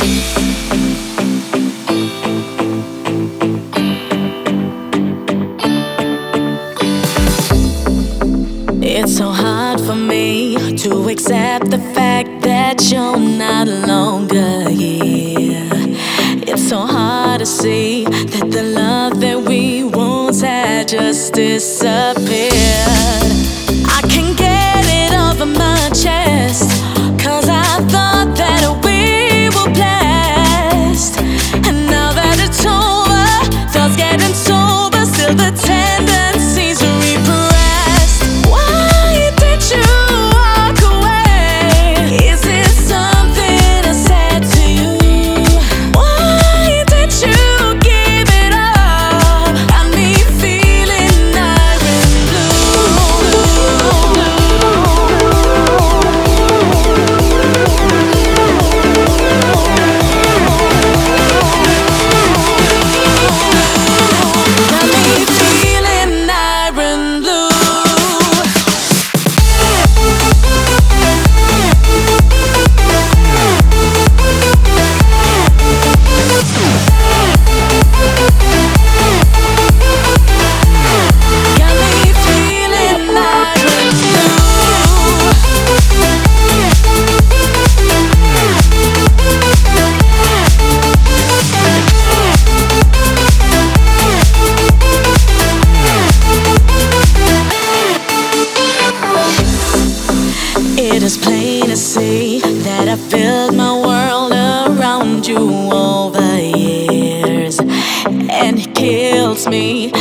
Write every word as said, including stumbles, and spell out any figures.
It's so hard for me to accept the fact that you're not longer here. It's so hard to see that the love that we once had just disappeared. I can't get it off of my chest, 'cause I thought that we were blessed. And now that it's over, thoughts getting sober, still the tendencies are repressed. Why did you walk away? Is it something I said to you? Why did you give it up? Got me feeling iron blue. Got me feeling iron blue. Got me feeling iron blue. It is plain to see that I built my world around you over years, and it kills me